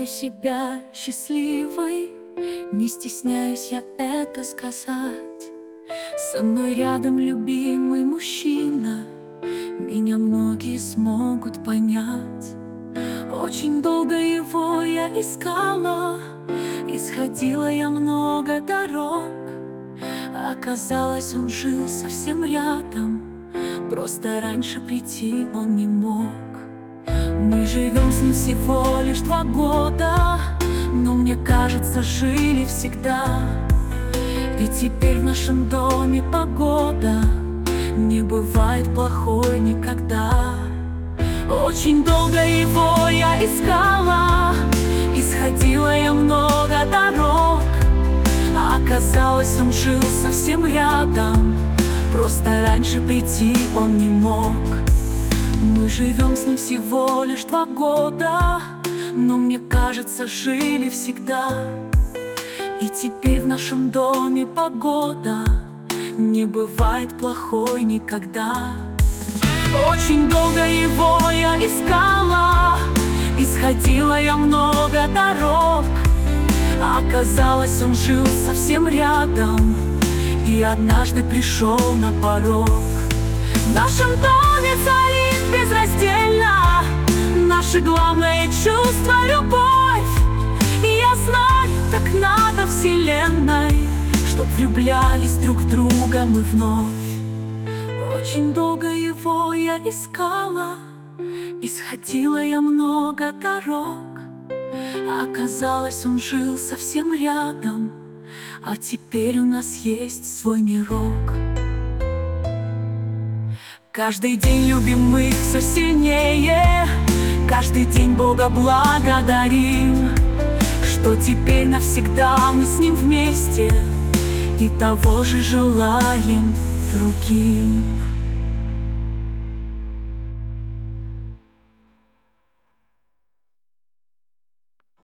себя счастливой, не стесняюсь я это сказать. Со мной рядом любимый мужчина, меня многие смогут понять. Очень долго его я искала, исходила я много дорог. Оказалось, он жил совсем рядом, просто раньше прийти он не мог. Мы живем с ним всего лишь 2 года, но мне кажется, жили всегда. И теперь в нашем доме погода не бывает плохой никогда. Очень долго его я искала, исходила я много дорог. А оказалось, он жил совсем рядом, просто раньше прийти он не мог. Мы живем с ним всего лишь 2 года, но мне кажется, жили всегда. И теперь в нашем доме погода не бывает плохой никогда. Очень долго его я искала, исходила я много дорог. А оказалось, он жил совсем рядом, и однажды пришел на порог. В нашем доме царит безраздельно наше главное чувство — любовь. И я знаю, так надо вселенной, чтоб влюблялись друг в друга мы вновь. Очень долго его я искала, исходила я много дорог. А оказалось, он жил совсем рядом, а теперь у нас есть свой мирок. Каждый день любим мы их все сильнее, каждый день Бога благодарим, что теперь навсегда мы с ним вместе, и того же желаем другим.